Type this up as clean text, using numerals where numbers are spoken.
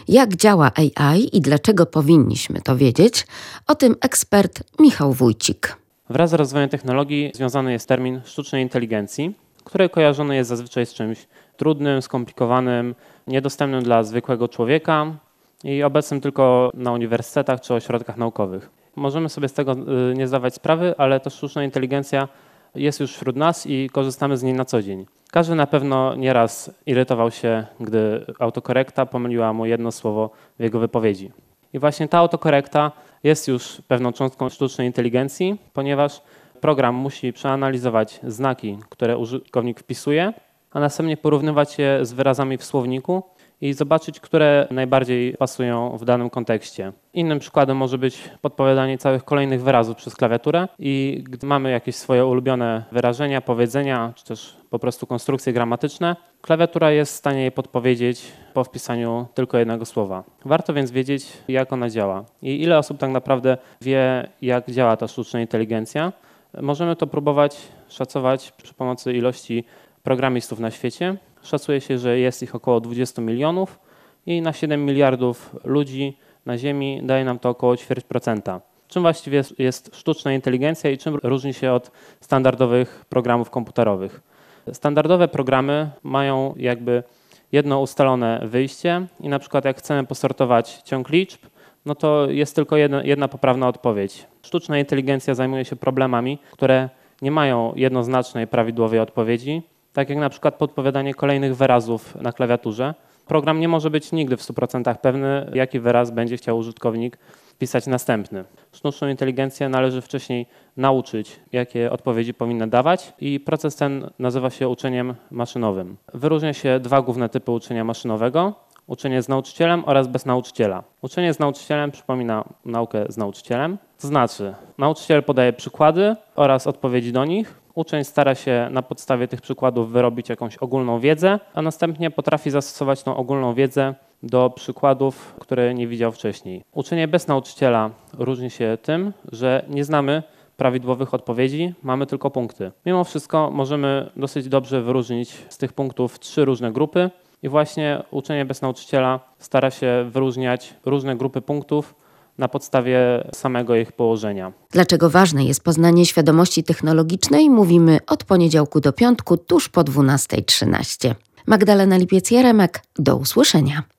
Jak działa AI i dlaczego powinniśmy to wiedzieć? O tym ekspert Michał Wójcik. Wraz z rozwojem technologii związany jest termin sztucznej inteligencji, który kojarzony jest zazwyczaj z czymś trudnym, skomplikowanym, niedostępnym dla zwykłego człowieka i obecnym tylko na uniwersytetach czy ośrodkach naukowych. Możemy sobie z tego nie zdawać sprawy, ale ta sztuczna inteligencja jest już wśród nas i korzystamy z niej na co dzień. Każdy na pewno nieraz irytował się, gdy autokorekta pomyliła mu jedno słowo w jego wypowiedzi. I właśnie ta autokorekta jest już pewną cząstką sztucznej inteligencji, ponieważ program musi przeanalizować znaki, które użytkownik wpisuje, a następnie porównywać je z wyrazami w słowniku i zobaczyć, które najbardziej pasują w danym kontekście. Innym przykładem może być podpowiadanie całych kolejnych wyrazów przez klawiaturę i gdy mamy jakieś swoje ulubione wyrażenia, powiedzenia, czy też po prostu konstrukcje gramatyczne, klawiatura jest w stanie je podpowiedzieć po wpisaniu tylko jednego słowa. Warto więc wiedzieć, jak ona działa i ile osób tak naprawdę wie, jak działa ta sztuczna inteligencja. Możemy to próbować szacować przy pomocy ilości programistów na świecie. Szacuje się, że jest ich około 20 milionów i na 7 miliardów ludzi na Ziemi daje nam to około 0,25%. Czym właściwie jest sztuczna inteligencja i czym różni się od standardowych programów komputerowych? Standardowe programy mają jakby jedno ustalone wyjście i na przykład jak chcemy posortować ciąg liczb, no to jest tylko jedna poprawna odpowiedź. Sztuczna inteligencja zajmuje się problemami, które nie mają jednoznacznej, prawidłowej odpowiedzi, tak jak na przykład podpowiadanie kolejnych wyrazów na klawiaturze. Program nie może być nigdy w 100% pewny, jaki wyraz będzie chciał użytkownik wpisać następny. Sztuczną inteligencję należy wcześniej nauczyć, jakie odpowiedzi powinna dawać i proces ten nazywa się uczeniem maszynowym. Wyróżnia się dwa główne typy uczenia maszynowego. Uczenie z nauczycielem oraz bez nauczyciela. Uczenie z nauczycielem przypomina naukę z nauczycielem, to znaczy nauczyciel podaje przykłady oraz odpowiedzi do nich. Uczeń stara się na podstawie tych przykładów wyrobić jakąś ogólną wiedzę, a następnie potrafi zastosować tą ogólną wiedzę do przykładów, które nie widział wcześniej. Uczenie bez nauczyciela różni się tym, że nie znamy prawidłowych odpowiedzi, mamy tylko punkty. Mimo wszystko możemy dosyć dobrze wyróżnić z tych punktów 3 różne grupy i właśnie uczenie bez nauczyciela stara się wyróżniać różne grupy punktów na podstawie samego ich położenia. Dlaczego ważne jest poznanie świadomości technologicznej, mówimy od poniedziałku do piątku, tuż po 12:13. Magdalena Lipiec-Jaremek, do usłyszenia.